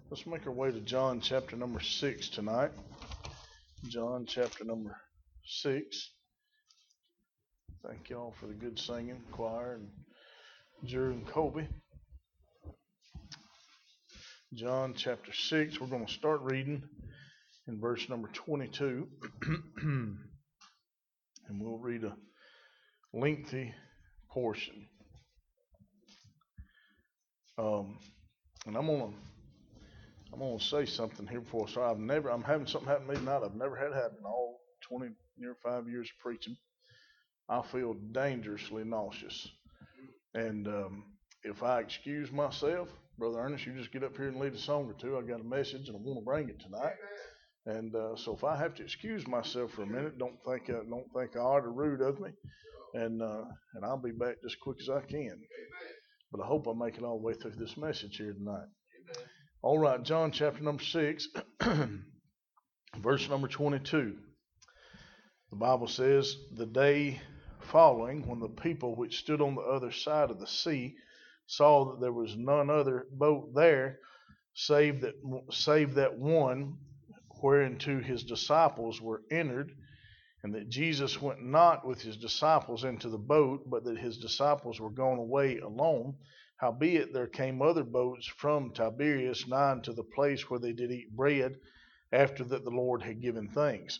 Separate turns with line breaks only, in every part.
Let's make our way to John chapter number 6 tonight. John chapter number 6. Thank y'all for the good singing, choir, and Drew and Colby. John chapter 6, we're going to start reading in verse number 22. And we'll read a lengthy portion. And I'm gonna say something here before. So I'm having something happen to me tonight I've never had happen in all near 5 years of preaching. I feel dangerously nauseous. And if I excuse myself, Brother Ernest, you just get up here and lead a song or two. I got a message and I want to bring it tonight. And so if I have to excuse myself for a minute, don't think I ought or rude of me. And I'll be back just as quick as I can. But I hope I make it all the way through this message here tonight. All right, John chapter number 6, verse number 22. The Bible says, "The day following, when the people which stood on the other side of the sea saw that there was none other boat there, save that one whereinto his disciples were entered, and that Jesus went not with his disciples into the boat, but that his disciples were gone away alone. Howbeit there came other boats from Tiberias nigh unto the place where they did eat bread, after that the Lord had given thanks.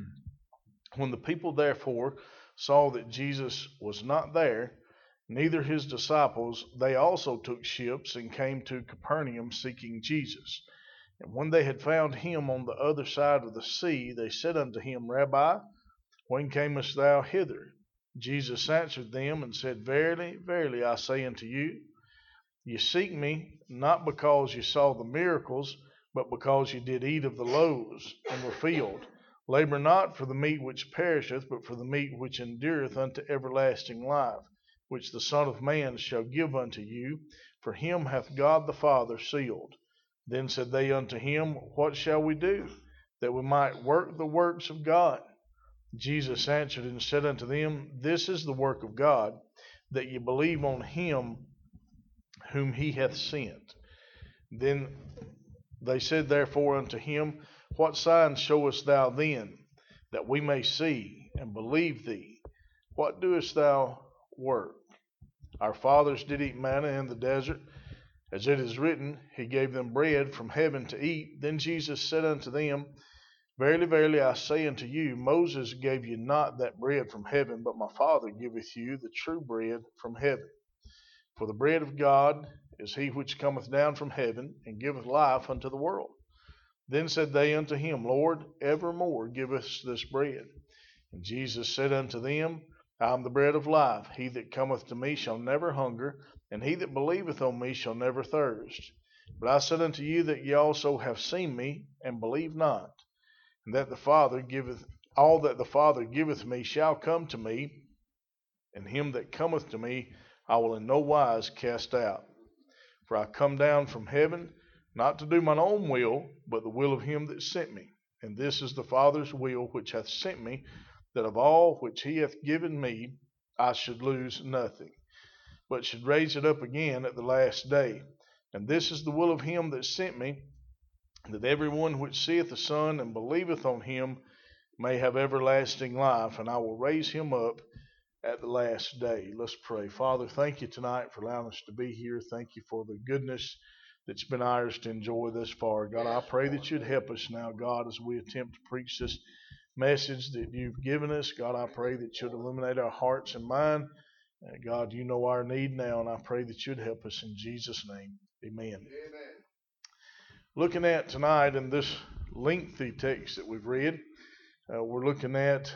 When the people therefore saw that Jesus was not there, neither his disciples, they also took ships and came to Capernaum seeking Jesus. And when they had found him on the other side of the sea, they said unto him, Rabbi, when camest thou hither? Jesus answered them and said, Verily, verily, I say unto you, ye seek me, not because ye saw the miracles, but because ye did eat of the loaves, and were filled. Labor not for the meat which perisheth, but for the meat which endureth unto everlasting life, which the Son of Man shall give unto you, for him hath God the Father sealed. Then said they unto him, What shall we do, that we might work the works of God? Jesus answered and said unto them, This is the work of God, that ye believe on him whom he hath sent. Then they said therefore unto him, What sign showest thou then, that we may see and believe thee? What doest thou work? Our fathers did eat manna in the desert, as it is written, He gave them bread from heaven to eat. Then Jesus said unto them, Verily, verily, I say unto you, Moses gave you not that bread from heaven, but my Father giveth you the true bread from heaven. For the bread of God is he which cometh down from heaven, and giveth life unto the world. Then said they unto him, Lord, evermore give us this bread. And Jesus said unto them, I am the bread of life. He that cometh to me shall never hunger, and he that believeth on me shall never thirst. But I said unto you that ye also have seen me, and believe not. And that all that the Father giveth me shall come to me, and him that cometh to me I will in no wise cast out. For I come down from heaven, not to do mine own will, but the will of him that sent me. And this is the Father's will which hath sent me, that of all which he hath given me I should lose nothing, but should raise it up again at the last day. And this is the will of him that sent me, that every one which seeth the Son and believeth on him may have everlasting life, and I will raise him up at the last day. Let's pray. Father, thank you tonight for allowing us to be here. Thank you for the goodness that's been ours to enjoy thus far. God, I pray that you'd help us now, God, as we attempt to preach this message that you've given us. God, I pray that you'd illuminate our hearts and mind. God, you know our need now, and I pray that you'd help us in Jesus' name. Amen. Amen. Looking at tonight in this lengthy text that we've read, we're looking at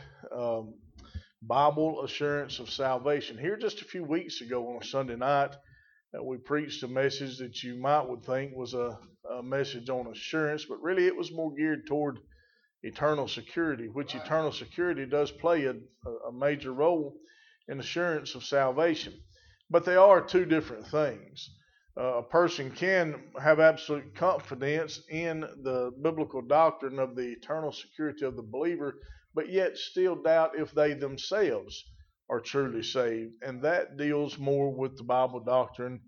Bible assurance of salvation. Here just a few weeks ago on a Sunday night, we preached a message that you would think was a message on assurance, but really it was more geared toward eternal security, which eternal security does play a major role in assurance of salvation. But they are two different things. A person can have absolute confidence in the biblical doctrine of the eternal security of the believer, but yet still doubt if they themselves are truly saved. And that deals more with the Bible doctrine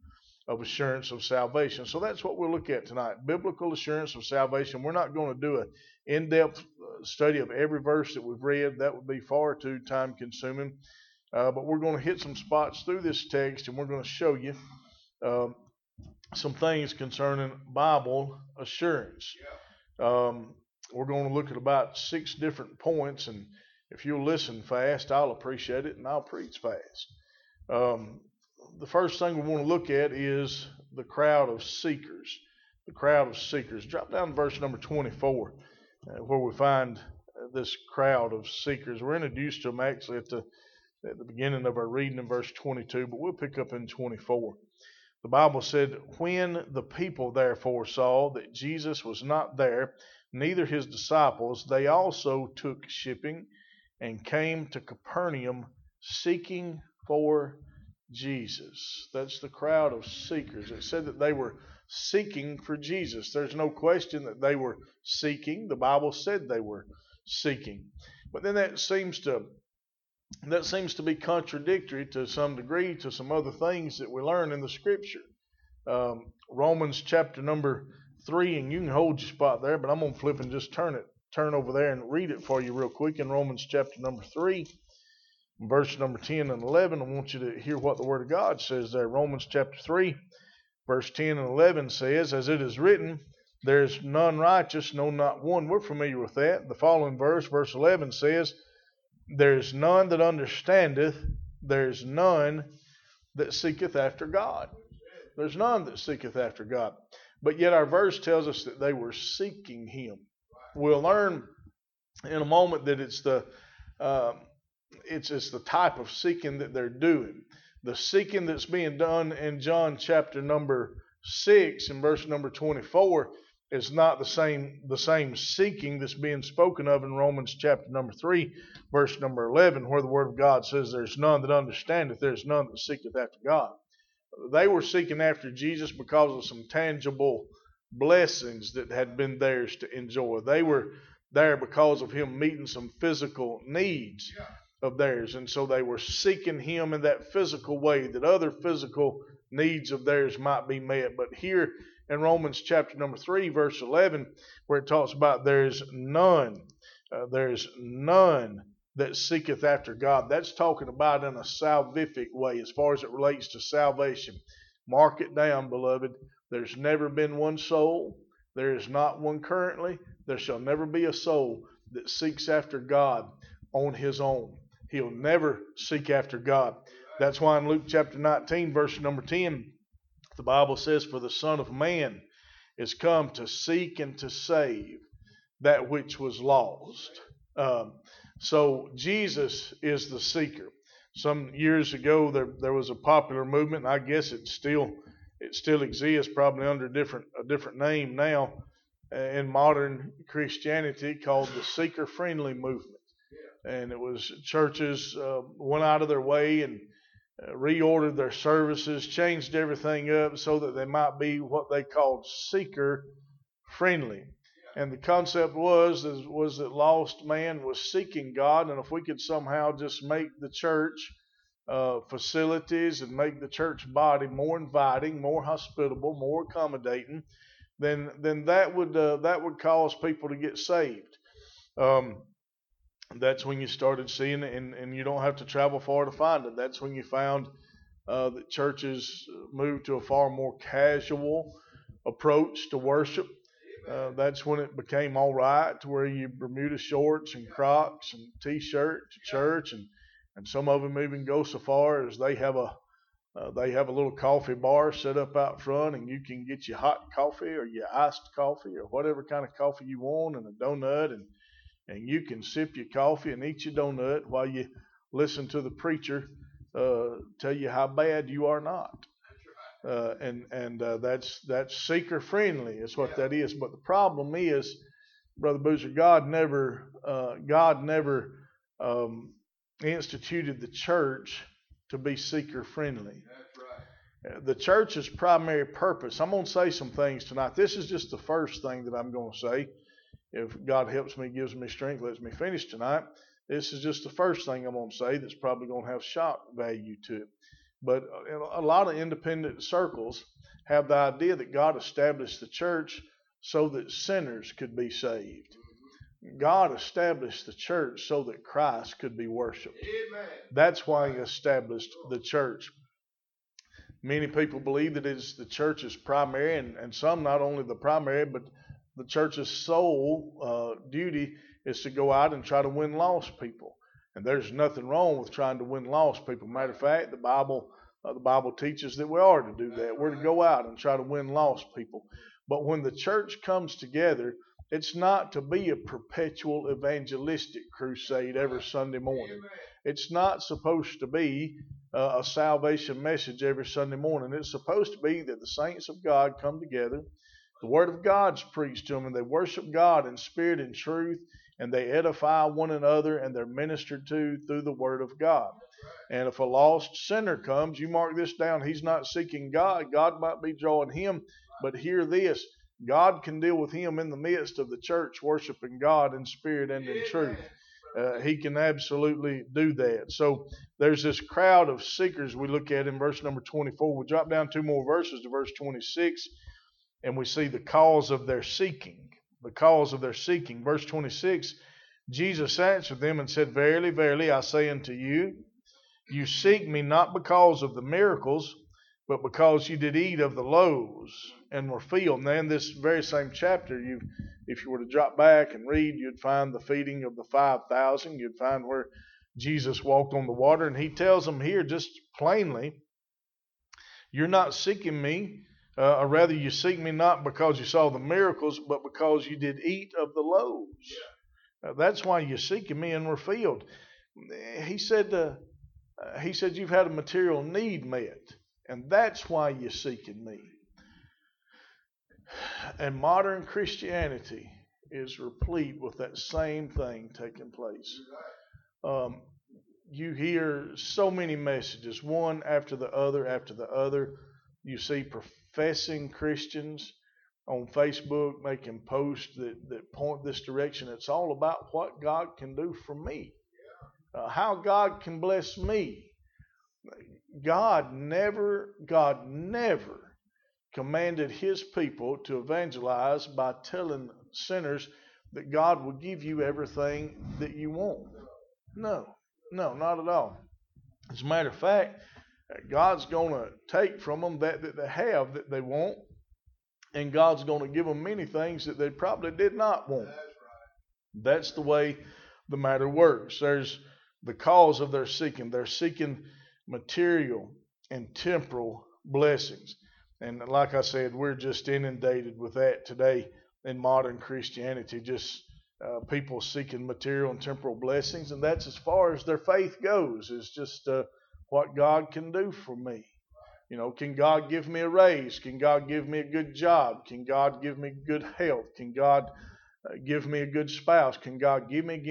of assurance of salvation. So that's what we'll look at tonight, biblical assurance of salvation. We're not going to do an in-depth study of every verse that we've read. That would be far too time-consuming. But we're going to hit some spots through this text, and we're going to show you some things concerning Bible assurance. We're going to look at about 6 different points, and if you'll listen fast, I'll appreciate it, and I'll preach fast. The first thing we want to look at is the crowd of seekers. The crowd of seekers. Drop down to verse number 24, where we find this crowd of seekers. We're introduced to them actually at the beginning of our reading in verse 22, but we'll pick up in 24. The Bible said, "When the people therefore saw that Jesus was not there, neither his disciples, they also took shipping and came to Capernaum seeking for Jesus." That's the crowd of seekers. It said that they were seeking for Jesus. There's no question that they were seeking. The Bible said they were seeking. But then that seems to be contradictory to some degree to some other things that we learn in the Scripture. Romans chapter number 3, and you can hold your spot there, but I'm going to flip and just turn over there and read it for you real quick. In Romans chapter number 3, verse number 10 and 11, I want you to hear what the Word of God says there. Romans chapter 3, verse 10 and 11 says, "As it is written, there is none righteous, no, not one." We're familiar with that. The following verse, verse 11 says, "There is none that understandeth, there is none that seeketh after God." There's none that seeketh after God. But yet our verse tells us that they were seeking Him. We'll learn in a moment that it's the type of seeking that they're doing. The seeking that's being done in John chapter number 6 and verse number 24 is not the same seeking that's being spoken of in Romans chapter number 3, verse number 11, where the Word of God says, "There's none that understandeth, there's none that seeketh after God." They were seeking after Jesus because of some tangible blessings that had been theirs to enjoy. They were there because of Him meeting some physical needs of theirs, and so they were seeking Him in that physical way, that other physical needs of theirs might be met. But here in Romans chapter number 3, verse 11, where it talks about there's none that seeketh after God. That's talking about in a salvific way as far as it relates to salvation. Mark it down, beloved. There's never been one soul. There is not one currently. There shall never be a soul that seeks after God on his own. He'll never seek after God. That's why in Luke chapter 19, verse number 10, the Bible says, "For the Son of Man is come to seek and to save that which was lost." So Jesus is the seeker. Some years ago, there was a popular movement, and I guess it still exists, probably under a different name now in modern Christianity, called the seeker-friendly movement. And it was churches went out of their way and reordered their services, changed everything up so that they might be what they called seeker-friendly. And the concept was that lost man was seeking God, and if we could somehow just make the church facilities and make the church body more inviting, more hospitable, more accommodating, then that would cause people to get saved. That's when you started seeing it, and you don't have to travel far to find it. That's when you found that churches moved to a far more casual approach to worship. That's when it became all right to where you Bermuda shorts and Crocs and T-shirt to church, and some of them even go so far as they have a little coffee bar set up out front, and you can get your hot coffee or your iced coffee or whatever kind of coffee you want, and a donut, and you can sip your coffee and eat your donut while you listen to the preacher tell you how bad you are not. That's seeker friendly is what that is. But the problem is, Brother Boozer, God never instituted the church to be seeker friendly. That's right. The church's primary purpose. I'm going to say some things tonight. This is just the first thing that I'm going to say. If God helps me, gives me strength, lets me finish tonight. This is just the first thing I'm going to say that's probably going to have shock value to it. But in a lot of independent circles, have the idea that God established the church so that sinners could be saved. God established the church so that Christ could be worshiped. Amen. That's why He established the church. Many people believe that it's the church's primary, and some not only the primary, but the church's sole duty is to go out and try to win lost people. And there's nothing wrong with trying to win lost people. Matter of fact, the Bible teaches that we are to do that. We're to go out and try to win lost people. But when the church comes together, it's not to be a perpetual evangelistic crusade every Sunday morning. It's not supposed to be a salvation message every Sunday morning. It's supposed to be that the saints of God come together, the Word of God's preached to them, and they worship God in spirit and truth, and they edify one another, and they're ministered to through the Word of God. And if a lost sinner comes, you mark this down, he's not seeking God. God might be drawing him, but hear this, God can deal with him in the midst of the church worshiping God in spirit and in truth. He can absolutely do that. So there's this crowd of seekers we look at in verse number 24. We'll drop down 2 more verses to verse 26, and we see the cause of their seeking. The cause of their seeking. Verse 26, Jesus answered them and said, Verily, verily, I say unto you, you seek me not because of the miracles, but because you did eat of the loaves and were filled. Now in this very same chapter, if you were to drop back and read, you'd find the feeding of the 5,000. You'd find where Jesus walked on the water. And he tells them here just plainly, you're not seeking me, or rather you seek me not because you saw the miracles, but because you did eat of the loaves. That's why you're seeking me and were filled. He said you've had a material need met. And that's why you're seeking me. And modern Christianity is replete with that same thing taking place. You hear so many messages, one after the other after the other. You see professing Christians on Facebook making posts that point this direction. It's all about what God can do for me, how God can bless me. God never commanded His people to evangelize by telling sinners that God will give you everything that you want. No, not at all. As a matter of fact, God's going to take from them that they have that they want, and God's going to give them many things that they probably did not want. That's the way the matter works. There's the cause of their seeking. They're seeking material and temporal blessings. And like I said, we're just inundated with that today in modern Christianity, just people seeking material and temporal blessings, and that's as far as their faith goes, is just what God can do for me. You know, can God give me a raise? Can God give me a good job? Can God give me good health? Can God give me a good spouse? Can God give me?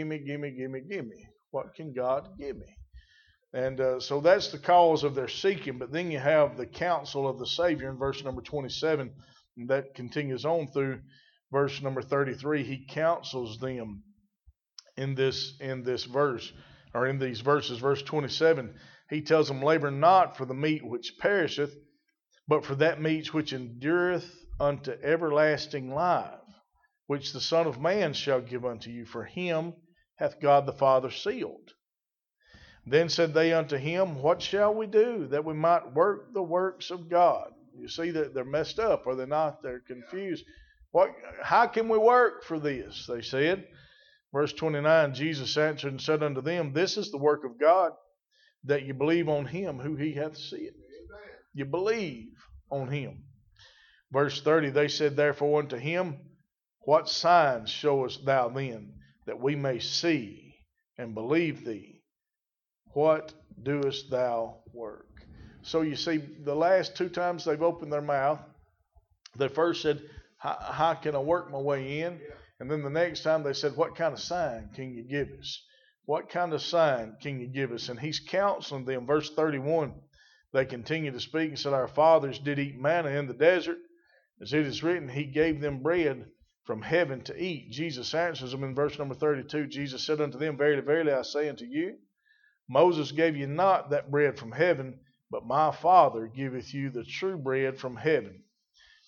What can God give me? And so that's the cause of their seeking. But then you have the counsel of the Savior in verse number 27. And that continues on through verse number 33. He counsels them in this verse, or in these verses. Verse 27, he tells them, labor not for the meat which perisheth, but for that meat which endureth unto everlasting life, which the Son of Man shall give unto you. For him hath God the Father sealed. Then said they unto him, what shall we do that we might work the works of God? You see that they're messed up, are they not? They're confused. How can we work for this? They said. Verse 29, Jesus answered and said unto them, this is the work of God, that you believe on him who he hath sent. You believe on him. Verse 30, they said therefore unto him, what signs showest thou then, that we may see and believe thee? What doest thou work? So you see, the last 2 times they've opened their mouth, they first said, how can I work my way in? And then the next time they said, what kind of sign can you give us? What kind of sign can you give us? And he's counseling them. Verse 31, they continue to speak and said, our fathers did eat manna in the desert. As it is written, he gave them bread from heaven to eat. Jesus answers them in verse number 32. Jesus said unto them, verily, verily, I say unto you, Moses gave you not that bread from heaven, but my Father giveth you the true bread from heaven.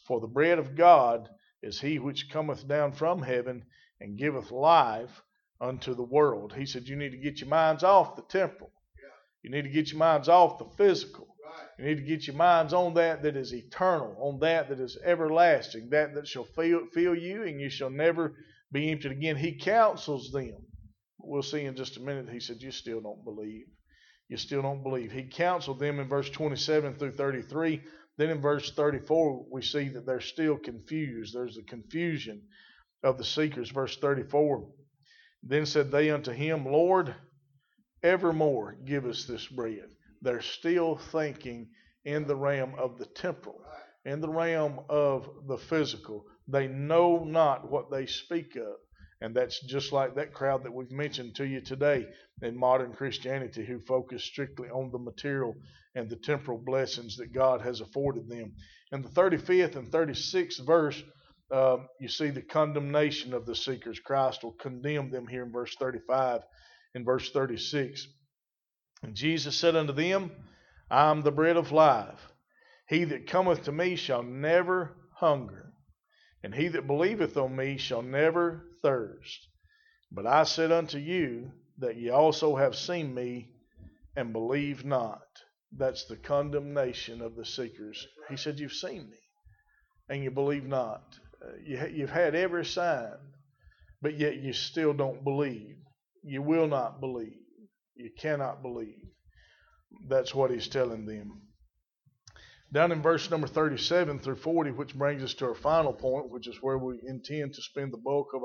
For the bread of God is he which cometh down from heaven and giveth life unto the world. He said you need to get your minds off the temporal. You need to get your minds off the physical. You need to get your minds on that is eternal, on that is everlasting, that shall fill you, and you shall never be emptied again. He counsels them. We'll see in just a minute. He said, you still don't believe. You still don't believe. He counseled them in verse 27 through 33. Then in verse 34, we see that they're still confused. There's the confusion of the seekers. Verse 34, then said they unto him, Lord, evermore give us this bread. They're still thinking in the realm of the temporal, in the realm of the physical. They know not what they speak of. And that's just like that crowd that we've mentioned to you today in modern Christianity, who focus strictly on the material and the temporal blessings that God has afforded them. In the 35th and 36th verse, you see the condemnation of the seekers. Christ will condemn them here in verse 35 and verse 36. And Jesus said unto them, I am the bread of life. He that cometh to me shall never hunger, and he that believeth on me shall never thirst. But I said unto you that ye also have seen me, and believe not. That's the condemnation of the seekers. He said, you've seen me, and you believe not. You've had every sign, but yet you still don't believe. You will not believe. You cannot believe. That's what he's telling them. Down in verse number 37 through 40, which brings us to our final point, which is where we intend to spend the bulk of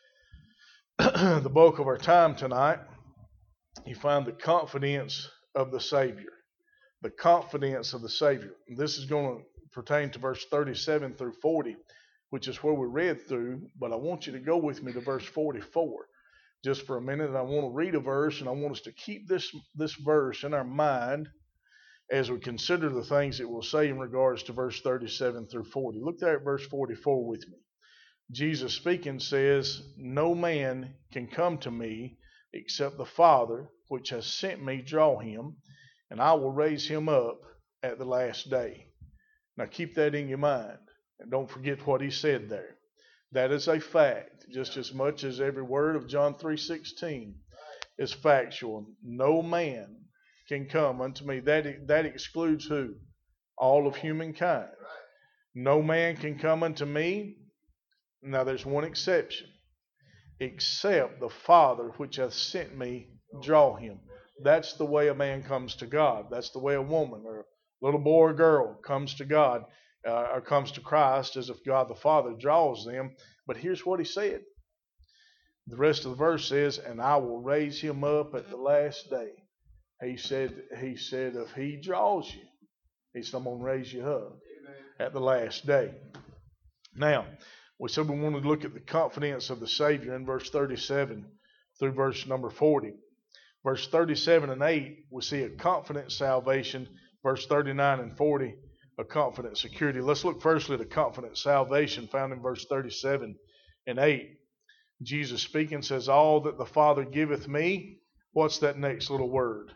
our time tonight, you find the confidence of the Savior. The confidence of the Savior. And this is going to pertain to verse 37 through 40, which is where we read through, but I want you to go with me to verse 44 just for a minute, and I want to read a verse, and I want us to keep this verse in our mind as we consider the things it will say in regards to verse 37 through 40. Look there at verse 44 with me. Jesus speaking says, no man can come to me except the Father which has sent me draw him, and I will raise him up at the last day. Now keep that in your mind, and don't forget what he said there. That is a fact, just as much as every word of John 3:16 is factual. No man can come unto me. That excludes who? All of humankind. No man can come unto me. Now there's one exception. Except the Father which hath sent me draw him. That's the way a man comes to God. That's the way a woman or a little boy or girl comes to God or comes to Christ, as if God the Father draws them. But here's what he said. The rest of the verse says, and I will raise him up at the last day. He said, if he draws you, he said, I'm going to raise you up at the last day. Now, we said we want to look at the confidence of the Savior in verse 37 through verse number 40. Verse 37 and 8, we see a confident salvation. Verse 39 and 40, a confident security. Let's look firstly at a confident salvation found in verse 37 and 8. Jesus speaking says, all that the Father giveth me, what's that next little word?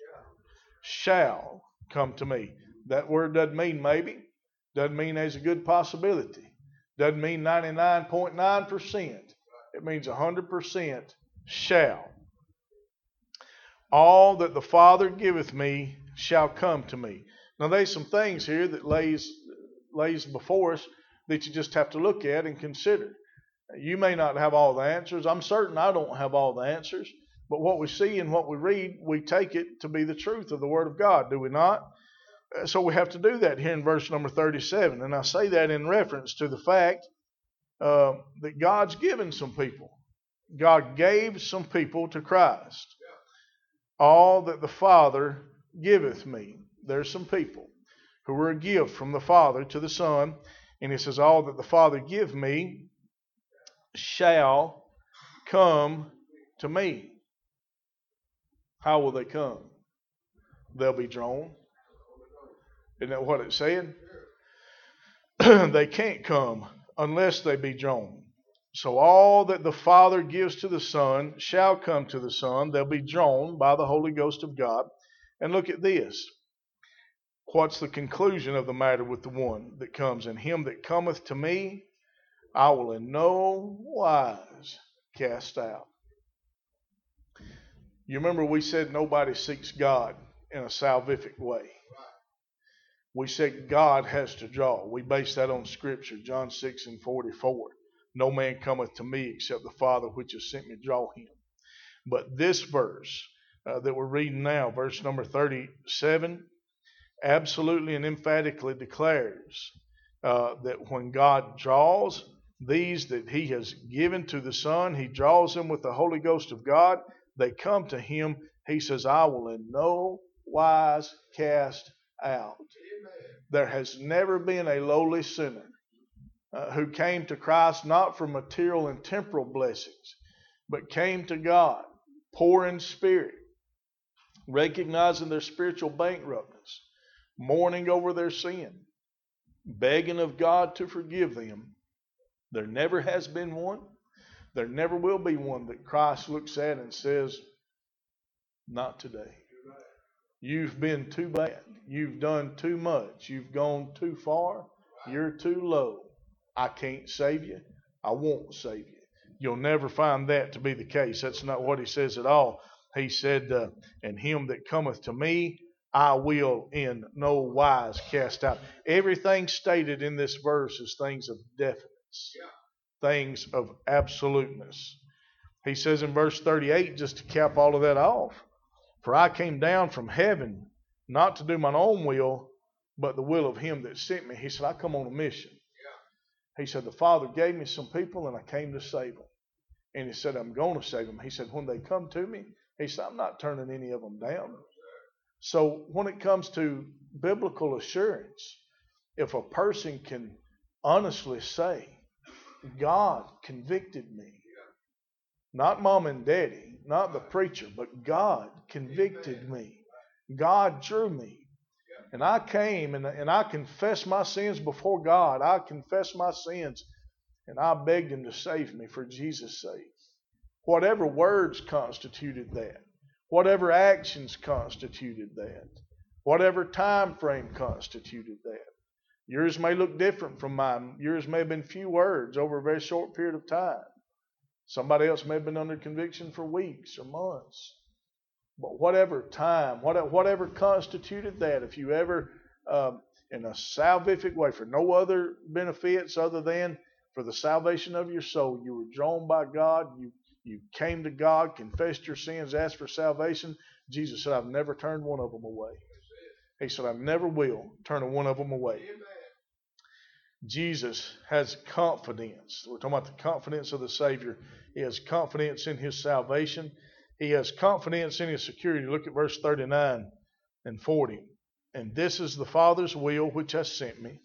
Shall come to me. That word doesn't mean maybe. Doesn't mean there's a good possibility. Doesn't mean 99.9%. It means 100% shall. All that the Father giveth me shall come to me. Now there's some things here that lays before us that you just have to look at and consider. You may not have all the answers. I'm certain I don't have all the answers. But what we see and what we read, we take it to be the truth of the Word of God, do we not? So we have to do that here in verse number 37. And I say that in reference to the fact that God's given some people. God gave some people to Christ. All that the Father giveth me. There's some people who were a gift from the Father to the Son. And he says, all that the Father give me shall come to me. How will they come? They'll be drawn. Isn't that what it said? They can't come unless they be drawn. So all that the Father gives to the Son shall come to the Son. They'll be drawn by the Holy Ghost of God. And look at this. What's the conclusion of the matter with the one that comes? And him that cometh to me, I will in no wise cast out. You remember we said nobody seeks God in a salvific way. We said God has to draw. We base that on Scripture, John 6:44. No man cometh to me except the Father which has sent me draw him. But this verse that we're reading now, verse number 37, absolutely and emphatically declares that when God draws these that he has given to the Son, he draws them with the Holy Ghost of God. They come to him. He says, I will in no wise cast out. There has never been a lowly sinner who came to Christ not for material and temporal blessings, but came to God poor in spirit, recognizing their spiritual bankruptness, mourning over their sin, begging of God to forgive them. There never has been one. There never will be one that Christ looks at and says, not today. You've been too bad. You've done too much. You've gone too far. You're too low. I can't save you. I won't save you. You'll never find that to be the case. That's not what he says at all. He said, and him that cometh to me, I will in no wise cast out. Everything stated in this verse is things of definiteness, things of absoluteness. He says in verse 38, just to cap all of that off, for I came down from heaven not to do mine own will, but the will of him that sent me. He said, I come on a mission. He said, the Father gave me some people and I came to save them. And he said, I'm going to save them. He said, when they come to me, he said, I'm not turning any of them down. So when it comes to biblical assurance, if a person can honestly say, God convicted me, not mom and daddy, not the preacher, but God convicted me. God drew me. And I came and I confessed my sins before God. I confessed my sins and I begged him to save me for Jesus' sake. Whatever words constituted that, whatever actions constituted that, whatever time frame constituted that. Yours may look different from mine. Yours may have been few words over a very short period of time. Somebody else may have been under conviction for weeks or months. But whatever time, whatever constituted that, if you ever, in a salvific way, for no other benefits other than for the salvation of your soul, you were drawn by God, you came to God, confessed your sins, asked for salvation. Jesus said, I've never turned one of them away. He said, I never will turn one of them away. Jesus has confidence. We're talking about the confidence of the Savior. He has confidence in his salvation. He has confidence in his security. Look at verse 39 and 40. And this is the Father's will which hath sent me,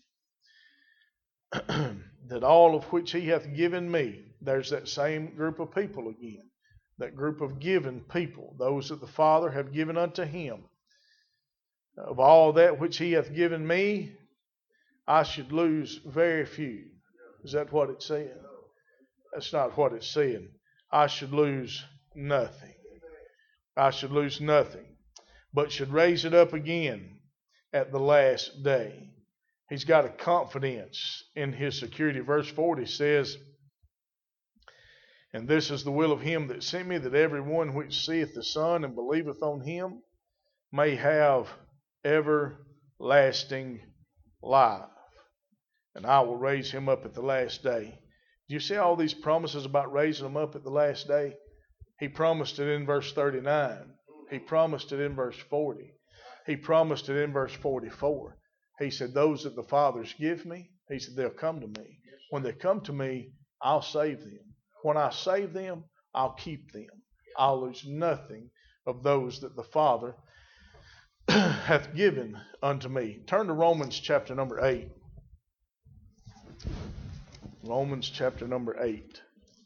that all of which he hath given me. There's that same group of people again. That group of given people. Those that the Father have given unto him. Of all that which he hath given me, I should lose very few. Is that what it's saying? That's not what it's saying. I should lose nothing. I should lose nothing, but should raise it up again at the last day. He's got a confidence in his security. Verse 40 says, and this is the will of him that sent me, that every one which seeth the Son and believeth on him may have everlasting life. And I will raise him up at the last day. Do you see all these promises about raising him up at the last day? He promised it in verse 39. He promised it in verse 40. He promised it in verse 44. He said, those that the Fathers give me, he said, they'll come to me. When they come to me, I'll save them. When I save them, I'll keep them. I'll lose nothing of those that the Father hath given unto me. Turn to Romans chapter number 8. Romans chapter number 8.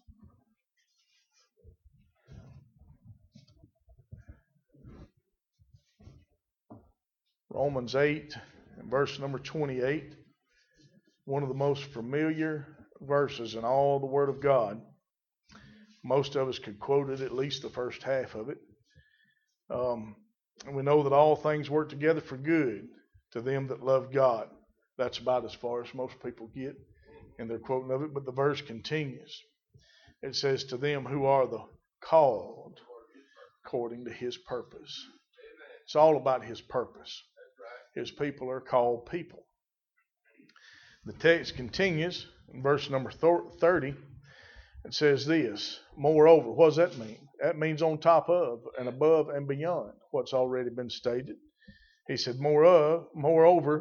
Romans 8 and verse number 28. One of the most familiar verses in all the Word of God. Most of us could quote it, at least the first half of it. And we know that all things work together for good to them that love God. That's about as far as most people get in their quoting of it, but the verse continues. It says, to them who are the called according to his purpose. It's all about his purpose. His people are called people. The text continues in verse number 30. It says this, moreover. What does that mean? That means on top of and above and beyond what's already been stated. He said, moreover,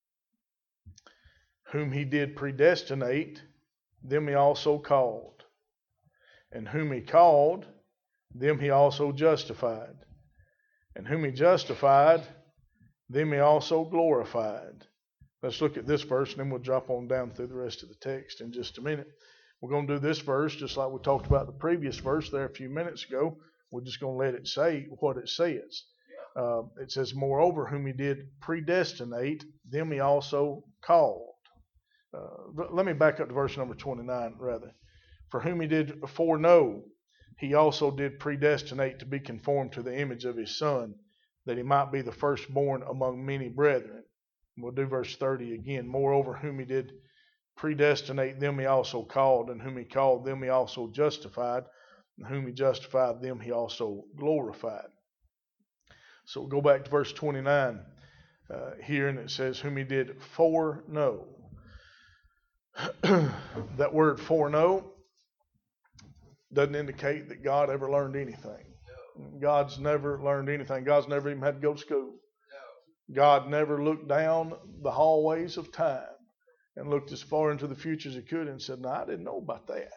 whom he did predestinate, them he also called. And whom he called, them he also justified. And whom he justified, them he also glorified. Let's look at this verse, and then we'll drop on down through the rest of the text in just a minute. We're going to do this verse just like we talked about the previous verse there a few minutes ago. We're just going to let it say what it says. It says, moreover, whom he did predestinate, them he also called. Let me back up to verse number 29, rather. For whom he did foreknow, he also did predestinate to be conformed to the image of his Son, that he might be the firstborn among many brethren. We'll do verse 30 again. Moreover, whom he did predestinate, them he also called, and whom he called, them he also justified, and whom he justified, them he also glorified. So we'll go back to verse 29 here, and it says, whom he did foreknow. That word foreknow doesn't indicate that God ever learned anything. God's never learned anything. God's never even had to go to school. God never looked down the hallways of time and looked as far into the future as he could and said, no, I didn't know about that.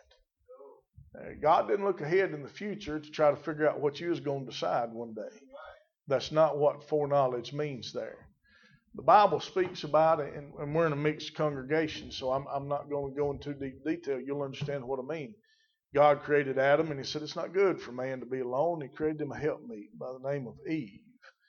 God didn't look ahead in the future to try to figure out what you was going to decide one day. That's not what foreknowledge means there. The Bible speaks about it, and we're in a mixed congregation, so I'm not going to go into deep detail. You'll understand what I mean. God created Adam, and he said it's not good for man to be alone. He created him a helpmeet by the name of Eve.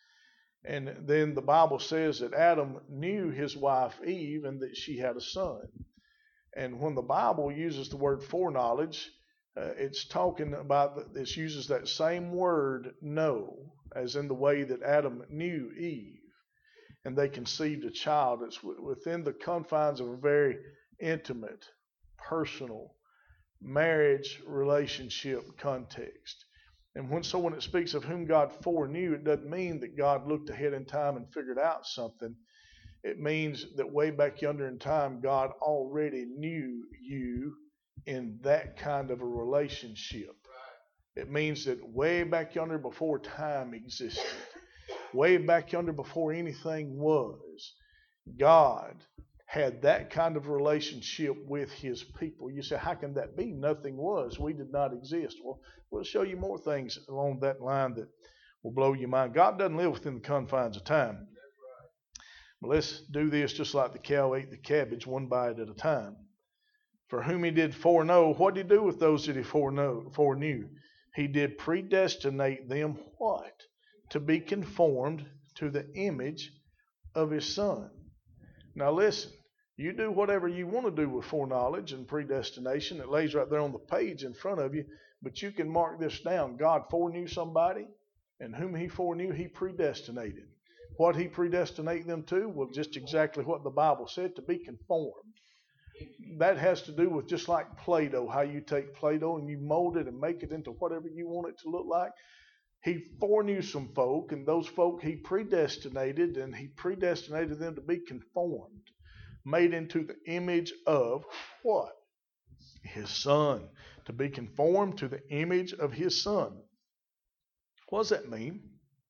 And then the Bible says that Adam knew his wife Eve and that she had a son. And when the Bible uses the word foreknowledge, it's talking about, it uses that same word know, as in the way that Adam knew Eve. And they conceived a child. It's within the confines of a very intimate, personal, marriage relationship context. And when it speaks of whom God foreknew, it doesn't mean that God looked ahead in time and figured out something. It means that way back yonder in time, God already knew you in that kind of a relationship. It means that way back yonder before time existed, way back yonder before anything was, God had that kind of relationship with his people. You say, how can that be? Nothing was. We did not exist. Well, we'll show you more things along that line that will blow your mind. God doesn't live within the confines of time. But let's do this just like the cow ate the cabbage, one bite at a time. For whom he did foreknow, what did he do with those that he foreknew? He did predestinate them what? To be conformed to the image of his Son. Now listen, you do whatever you want to do with foreknowledge and predestination. It lays right there on the page in front of you. But you can mark this down. God foreknew somebody, and whom he foreknew, he predestinated. What he predestinated them to was just exactly what the Bible said, to be conformed. That has to do with just like Play-Doh, how you take Play-Doh and you mold it and make it into whatever you want it to look like. He foreknew some folk, and those folk he predestinated, and he predestinated them to be conformed, made into the image of what? His Son. To be conformed to the image of his Son. What does that mean?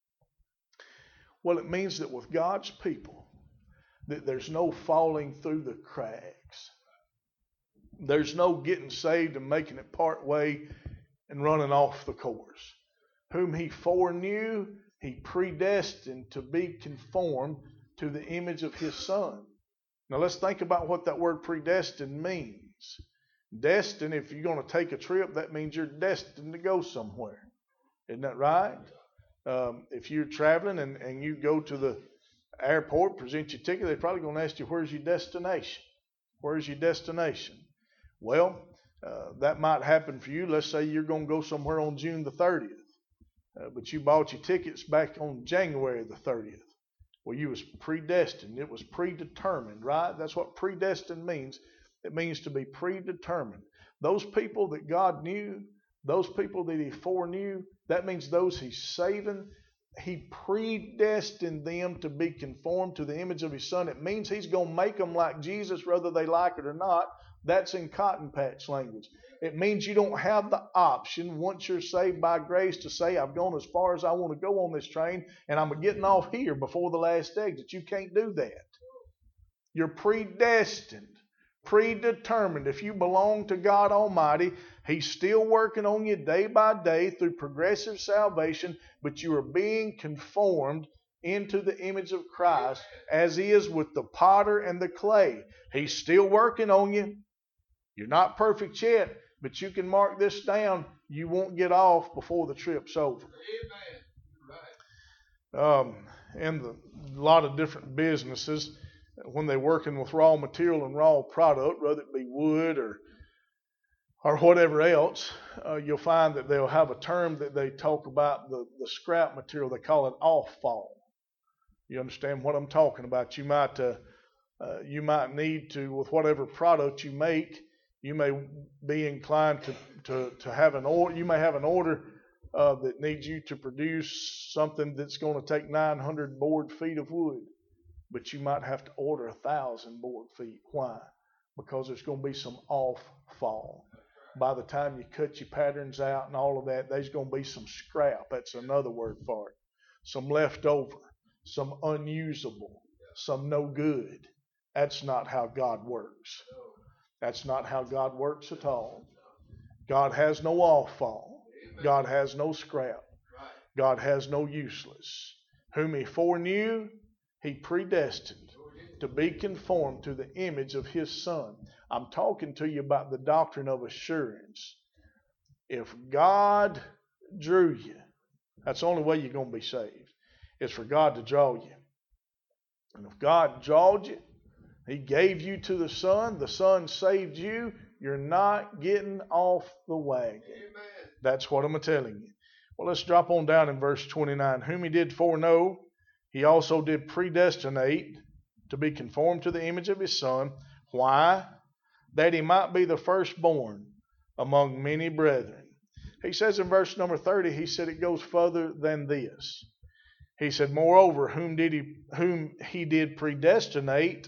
Well, it means that with God's people, that there's no falling through the cracks. There's no getting saved and making it part way and running off the course. Whom he foreknew, he predestined to be conformed to the image of his Son. Now let's think about what that word predestined means. Destined, if you're going to take a trip, that means you're destined to go somewhere. Isn't that right? If you're traveling and you go to the airport, present your ticket, they're probably going to ask you, where's your destination? Where's your destination? Well, that might happen for you. Let's say you're going to go somewhere on June the 30th. But you bought your tickets back on January the 30th. Well, you was predestined. It was predetermined, right? That's what predestined means. It means to be predetermined. Those people that God knew, those people that He foreknew, that means those He's saving. He predestined them to be conformed to the image of His Son. It means He's going to make them like Jesus, whether they like it or not. That's in cotton patch language. It means you don't have the option, once you're saved by grace, to say, I've gone as far as I want to go on this train, and I'm getting off here before the last exit. You can't do that. You're predestined, predetermined. If you belong to God Almighty, He's still working on you day by day through progressive salvation, but you are being conformed into the image of Christ as He is with the potter and the clay. He's still working on you. You're not perfect yet, but you can mark this down. You won't get off before the trip's over. Amen. And a lot of different businesses, when they're working with raw material and raw product, whether it be wood or whatever else, you'll find that they'll have a term that they talk about the scrap material. They call it off-fall. You understand what I'm talking about? You might need to, with whatever product you make, you may be inclined to have an order. You may have an order that needs you to produce something that's going to take 900 board feet of wood, but you might have to order 1,000 board feet. Why? Because there's going to be some off-fall. By the time you cut your patterns out and all of that, there's going to be some scrap. That's another word for it. Some leftover, some unusable, some no good. That's not how God works. That's not how God works at all. God has no off-fall. God has no scrap. God has no useless. Whom He foreknew, He predestined to be conformed to the image of His Son. I'm talking to you about the doctrine of assurance. If God drew you, that's the only way you're going to be saved. It's for God to draw you. And if God drawed you, He gave you to the Son saved you, you're not getting off the wagon. Amen. That's what I'm telling you. Well, let's drop on down in verse 29. Whom He did foreknow, He also did predestinate to be conformed to the image of His Son. Why? That He might be the firstborn among many brethren. He says in verse number 30, he said it goes further than this. He said, moreover, whom he did predestinate,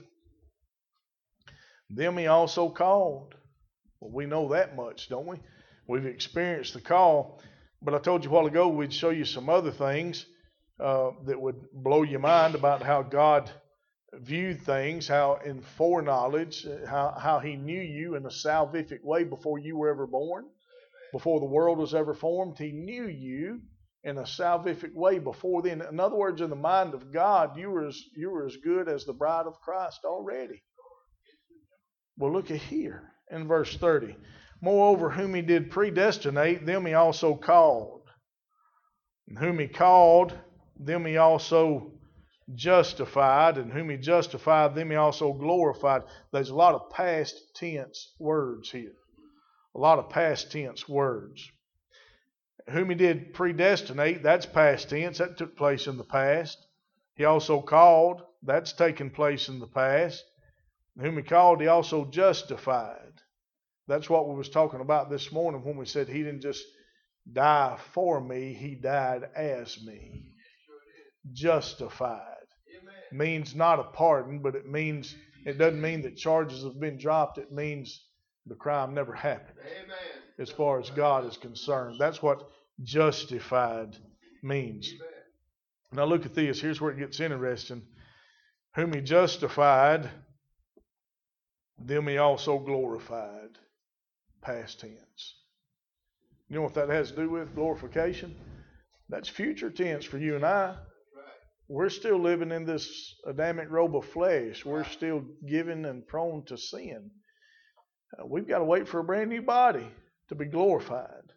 them He also called. Well, we know that much, don't we? We've experienced the call. But I told you a while ago we'd show you some other things that would blow your mind about how God viewed things, how in foreknowledge, how He knew you in a salvific way before you were ever born, before the world was ever formed. He knew you in a salvific way before then. In other words, in the mind of God, you were as good as the bride of Christ already. Well, look at here in verse 30. Moreover, whom He did predestinate, them He also called. And whom He called, them He also justified. And whom He justified, them He also glorified. There's a lot of past tense words here. A lot of past tense words. Whom He did predestinate, that's past tense. That took place in the past. He also called. That's taken place in the past. Whom He called, He also justified. That's what we was talking about this morning when we said He didn't just die for me, He died as me. Justified. Means not a pardon, but it doesn't mean that charges have been dropped. It means the crime never happened. As far as God is concerned. That's what justified means. Now look at this. Here's where it gets interesting. Whom He justified, them He also glorified. Past tense. You know what that has to do with? Glorification? That's future tense for you and I. We're still living in this Adamic robe of flesh. We're still given and prone to sin. We've got to wait for a brand new body to be glorified.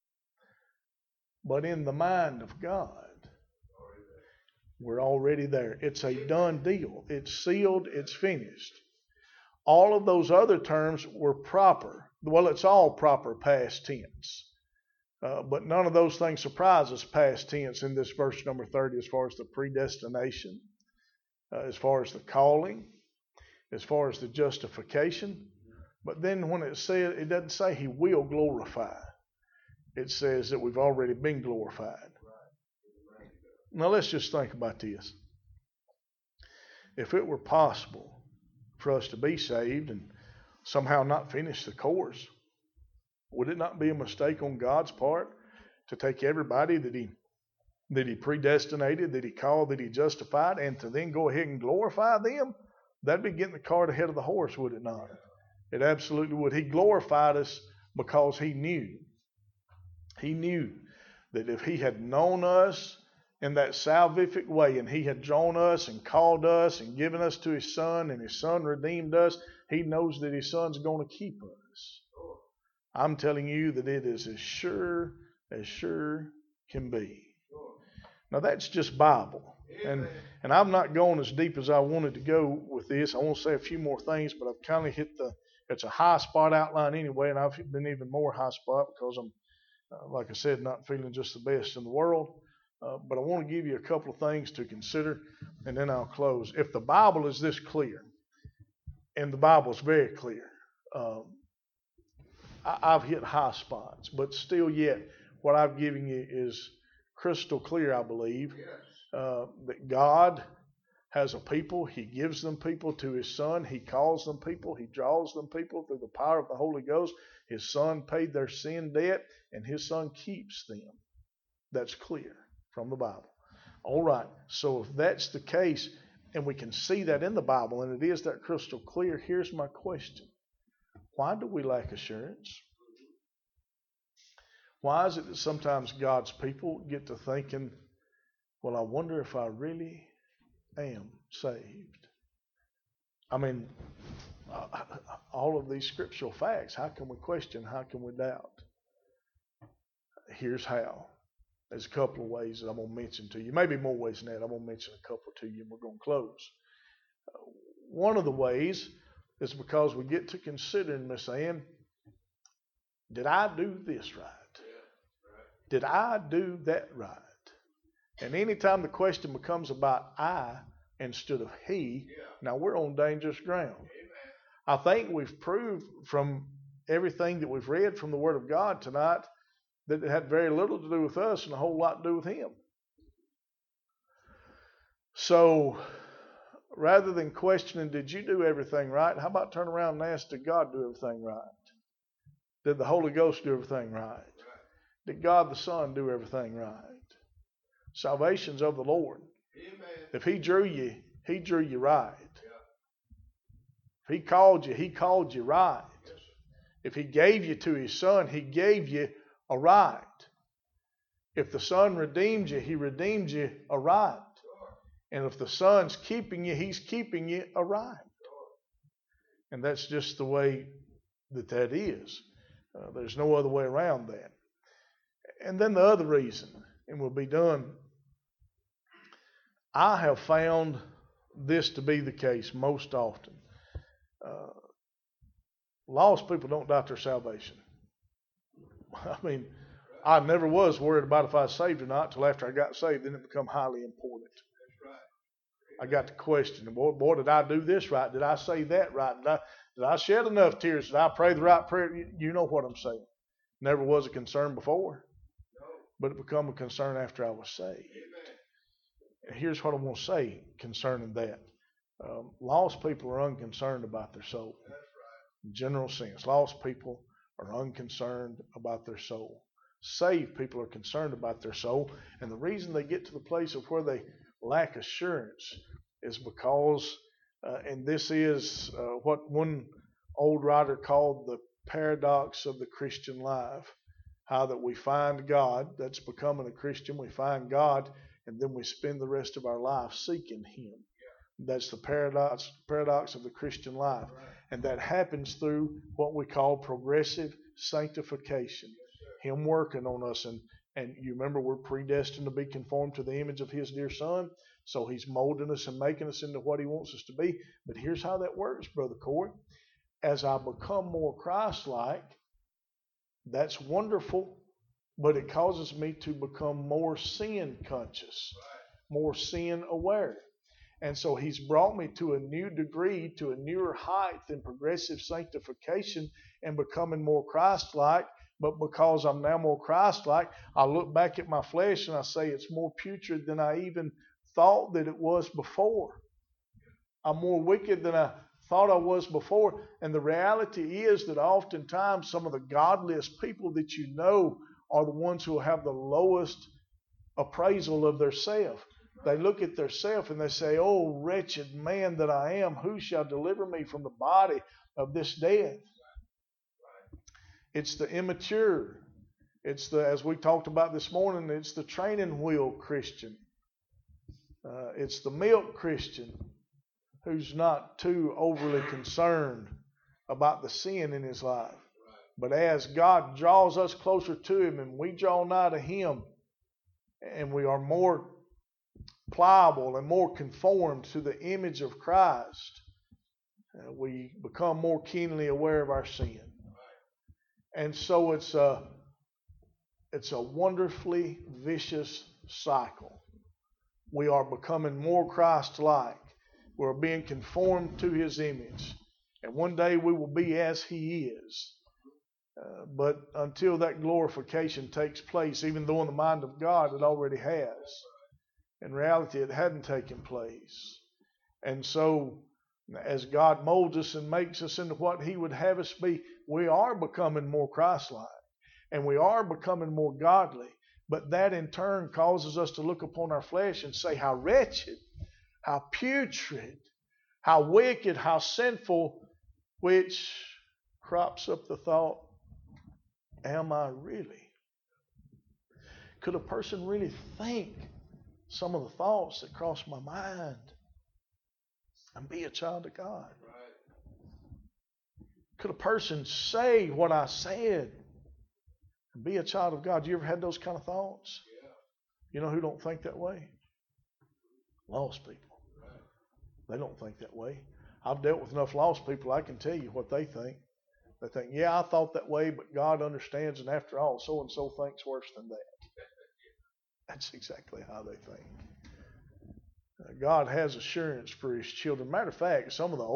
But in the mind of God, we're already there. It's a done deal. It's sealed. It's finished. All of those other terms were proper. Well, it's all proper past tense. But none of those things surprise us past tense in this verse number 30 as far as the predestination. as far as the calling, as far as the justification. But then when it says, it doesn't say he will glorify. It says that we've already been glorified. Now let's just think about this. If it were possible for us to be saved and somehow not finish the course, would it not be a mistake on God's part to take everybody that he predestinated, that he called, that he justified, and to then go ahead and glorify them? That'd be getting the cart ahead of the horse, would it not? It absolutely would. He glorified us because he knew. He knew that if he had known us in that salvific way, and he had drawn us and called us and given us to his son, and his son redeemed us, he knows that his son's going to keep us. I'm telling you that it is as sure can be. Now that's just Bible. And I'm not going as deep as I wanted to go with this. I want to say a few more things, but I've kind of hit it's a high spot outline anyway, and I've been even more high spot because I'm, like I said, not feeling just the best in the world. But I want to give you a couple of things to consider, and then I'll close. If the Bible is this clear, and the Bible is very clear, I've hit high spots, but still yet what I've given you is crystal clear, I believe, that God has a people. He gives them people to his son. He calls them people. He draws them people through the power of the Holy Ghost. His son paid their sin debt, and his son keeps them. That's clear from the Bible. All right, so if that's the case, and we can see that in the Bible, and it is that crystal clear, here's my question. Why do we lack assurance? Why is it that sometimes God's people get to thinking, well, I wonder if I really am saved? I mean, all of these scriptural facts, how can we question? How can we doubt? Here's how. There's a couple of ways that I'm going to mention to you. Maybe more ways than that. I'm going to mention a couple to you, and we're going to close. One of the ways is because we get to considering, Miss Ann, did I do this right? Did I do that right? And anytime the question becomes about I instead of he, now we're on dangerous ground. I think we've proved from everything that we've read from the Word of God tonight that it had very little to do with us and a whole lot to do with him. So rather than questioning, did you do everything right? How about turn around and ask, did God do everything right? Did the Holy Ghost do everything right? Did God the Son do everything right? Salvation's of the Lord. Amen. If he drew you right. If he called you right. If he gave you to his son, he gave you aright. If the son redeemed you, he redeemed you aright. And if the son's keeping you, he's keeping you aright. And that's just the way that is. There's no other way around that. And then the other reason, and we'll be done, I have found this to be the case most often. Lost people don't doubt their salvation. I mean, I never was worried about if I was saved or not till after I got saved. Then it became highly important. I got to question, boy, did I do this right? Did I say that right? Did I shed enough tears? Did I pray the right prayer? You know what I'm saying. Never was a concern before, but it became a concern after I was saved. And here's what I want to say concerning that. Lost people are unconcerned about their soul. In general sense, lost people are unconcerned about their soul. Saved people are concerned about their soul. And the reason they get to the place of where they lack assurance is because, and this is what one old writer called the paradox of the Christian life. How that we find God, that's becoming a Christian, we find God, and then we spend the rest of our life seeking him. That's the paradox of the Christian life. And that happens through what we call progressive sanctification. Him working on us. And you remember we're predestined to be conformed to the image of his dear son. So he's molding us and making us into what he wants us to be. But here's how that works, Brother Corey. As I become more Christ-like, that's wonderful, but it causes me to become more sin conscious, more sin aware. And so He's brought me to a new degree, to a newer height in progressive sanctification and becoming more Christ-like. But because I'm now more Christ-like, I look back at my flesh and I say it's more putrid than I even thought that it was before. I'm more wicked than I thought I was before. And the reality is that oftentimes some of the godliest people that you know are the ones who have the lowest appraisal of their self. They look at their self and they say, "Oh, wretched man that I am, who shall deliver me from the body of this death?" It's the immature. It's the, as we talked about this morning, it's the training wheel Christian. It's the milk Christian who's not too overly concerned about the sin in his life. But as God draws us closer to Him and we draw nigh to Him, and we are more pliable and more conformed to the image of Christ, we become more keenly aware of our sin. And so it's a wonderfully vicious cycle. We are becoming more Christ-like. We're being conformed to His image. And one day we will be as He is. But until that glorification takes place, even though in the mind of God it already has, in reality it hadn't taken place. And so as God molds us and makes us into what He would have us be, we are becoming more Christ-like. And we are becoming more godly. But that in turn causes us to look upon our flesh and say, how wretched, how putrid, how wicked, how sinful, which crops up the thought, am I really? Could a person really think some of the thoughts that cross my mind and be a child of God? Could a person say what I said and be a child of God? You ever had those kind of thoughts? You know who don't think that way? Lost people. They don't think that way. I've dealt with enough lost people, I can tell you what they think. They think, yeah, I thought that way, but God understands, and after all, so-and-so thinks worse than that. That's exactly how they think. God has assurance for His children. Matter of fact, some of the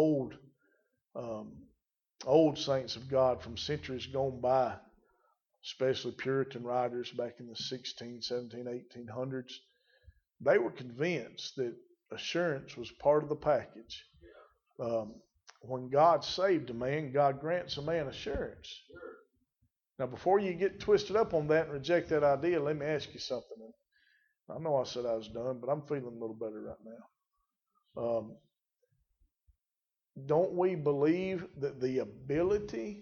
old saints of God from centuries gone by, especially Puritan writers back in the 16, 17, 1800s, they were convinced that assurance was part of the package. When God saved a man, God grants a man assurance. Now, before you get twisted up on that and reject that idea, let me ask you something. I know I said I was done, but I'm feeling a little better right now. Don't we believe that the ability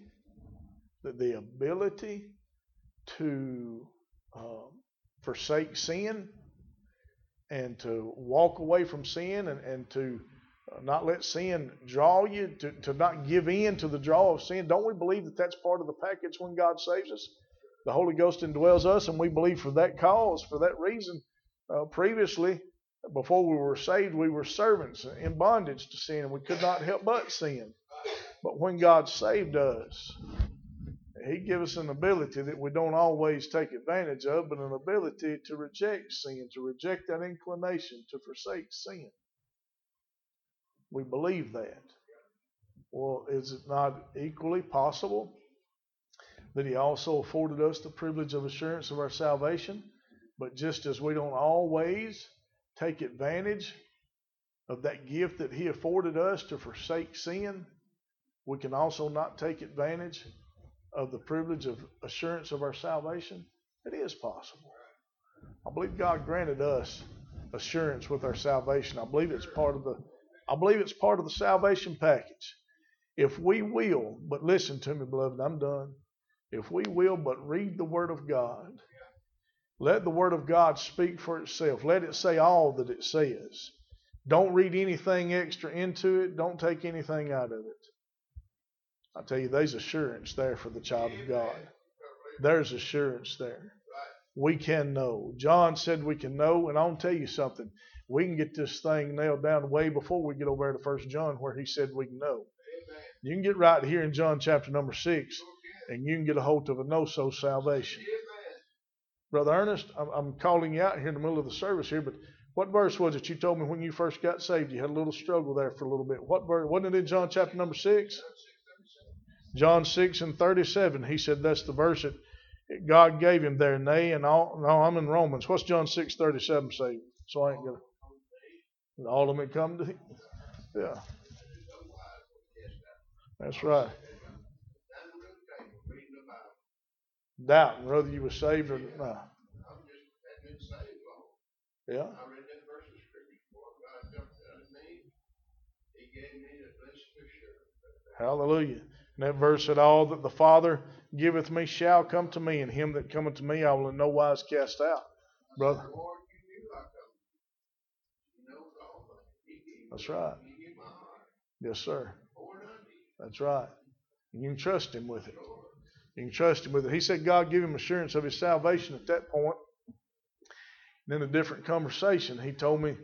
to forsake sin and to walk away from sin and to not let sin draw you, to not give in to the draw of sin, don't we believe that that's part of the package when God saves us? The Holy Ghost indwells us, and we believe for that cause, for that reason, previously, before we were saved, we were servants in bondage to sin, and we could not help but sin. But when God saved us, He gave us an ability that we don't always take advantage of, but an ability to reject sin, to reject that inclination, to forsake sin. We believe that. Well, is it not equally possible that He also afforded us the privilege of assurance of our salvation? But just as we don't always take advantage of that gift that He afforded us to forsake sin, we can also not take advantage of the privilege of assurance of our salvation. It is possible. I believe God granted us assurance with our salvation. I believe it's part of the salvation package. If we will, but listen to me, beloved, I'm done. If we will but read the Word of God, let the Word of God speak for itself. Let it say all that it says. Don't read anything extra into it. Don't take anything out of it. I tell you, there's assurance there for the child of God. There's assurance there. We can know. John said we can know, and I'll tell you something. We can get this thing nailed down way before we get over there to 1 John where he said we can know. You can get right here in John chapter number 6, and you can get a hold of a no-so salvation. Brother Ernest, I'm calling you out here in the middle of the service here, but What verse was it you told me when you first got saved? You had a little struggle there for a little bit. What verse? Wasn't it in John chapter number 6? John 6:37. He said that's the verse that God gave him there. Nay, and all. No, I'm in Romans. What's John 6:37 say? So I ain't gonna. All of them come to him. Yeah. That's right. Doubting whether you were saved or not. Yeah. Hallelujah. And that verse said, all that the Father giveth me shall come to me, and him that cometh to me I will in no wise cast out. Brother. That's right. Yes, sir. That's right. You can trust him with it. You can trust him with it. He said God gave him assurance of his salvation at that point. And in a different conversation, he told me,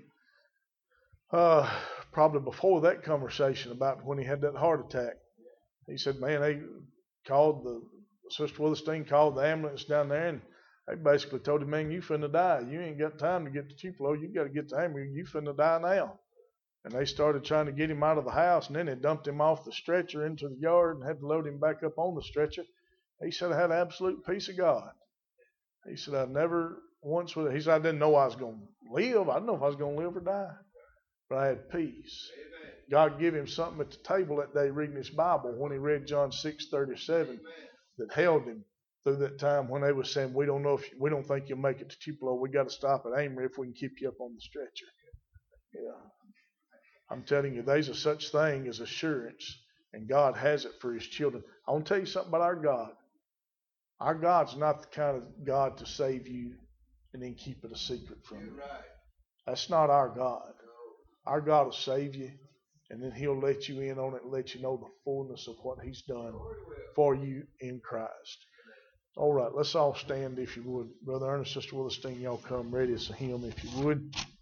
probably before that conversation about when he had that heart attack, he said, man, they called Sister Witherstein called the ambulance down there, and they basically told him, man, you finna die. You ain't got time to get to Tupelo. You got to get to ambulance. You finna die now. And they started trying to get him out of the house, and then they dumped him off the stretcher into the yard and had to load him back up on the stretcher. He said, I had absolute peace of God. He said, I never once would. He said, I didn't know I was going to live. I didn't know if I was going to live or die. But I had peace. Amen. God gave him something at the table that day reading his Bible when he read John 6:37 that held him through that time when they were saying, we don't think you'll make it to Tupelo. We got to stop at Amory if we can keep you up on the stretcher. Yeah. I'm telling you, there's a such thing as assurance, and God has it for his children. I want to tell you something about our God. Our God's not the kind of God to save you and then keep it a secret from you. That's not our God. Our God will save you, and then he'll let you in on it and let you know the fullness of what he's done for you in Christ. All right, let's all stand if you would. Brother Ernest, Sister Witherstein, y'all come ready as a hymn if you would.